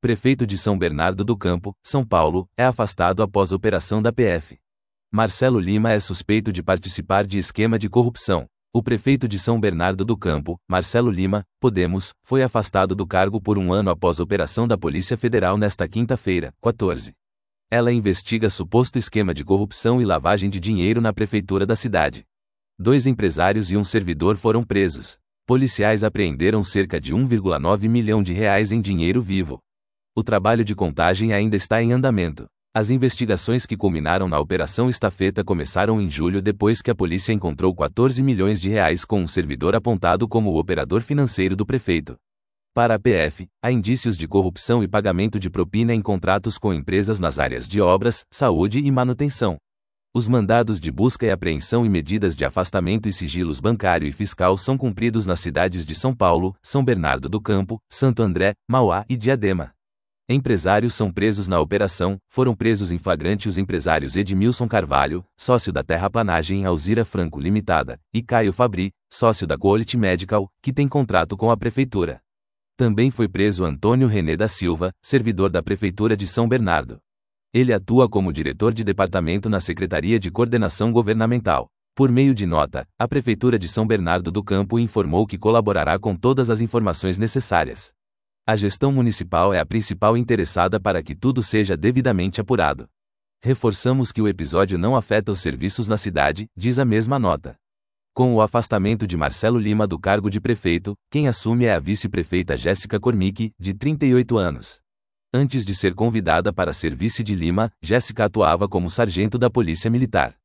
Prefeito de São Bernardo do Campo, São Paulo, é afastado após operação da PF. Marcelo Lima é suspeito de participar de esquema de corrupção. O prefeito de São Bernardo do Campo, Marcelo Lima, Podemos, foi afastado do cargo por 1 ano após operação da Polícia Federal nesta quinta-feira, 14. Ela investiga suposto esquema de corrupção e lavagem de dinheiro na prefeitura da cidade. 2 empresários e um servidor foram presos. Policiais apreenderam cerca de 1,9 milhão de reais em dinheiro vivo. O trabalho de contagem ainda está em andamento. As investigações que culminaram na Operação Estafeta começaram em julho depois que a polícia encontrou 14 milhões de reais com um servidor apontado como o operador financeiro do prefeito. Para a PF, há indícios de corrupção e pagamento de propina em contratos com empresas nas áreas de obras, saúde e manutenção. Os mandados de busca e apreensão e medidas de afastamento e sigilos bancário e fiscal são cumpridos nas cidades de São Paulo, São Bernardo do Campo, Santo André, Mauá e Diadema. Empresários são presos na operação. Foram presos em flagrante os empresários Edmilson Carvalho, sócio da Terraplanagem Alzira Franco Limitada, e Caio Fabri, sócio da Quality Medical, que tem contrato com a prefeitura. Também foi preso Antônio René da Silva, servidor da Prefeitura de São Bernardo. Ele atua como diretor de departamento na Secretaria de Coordenação Governamental. Por meio de nota, a Prefeitura de São Bernardo do Campo informou que colaborará com todas as informações necessárias. A gestão municipal é a principal interessada para que tudo seja devidamente apurado. Reforçamos que o episódio não afeta os serviços na cidade, diz a mesma nota. Com o afastamento de Marcelo Lima do cargo de prefeito, quem assume é a vice-prefeita Jéssica Cormick, de 38 anos. Antes de ser convidada para ser vice de Lima, Jéssica atuava como sargento da Polícia Militar.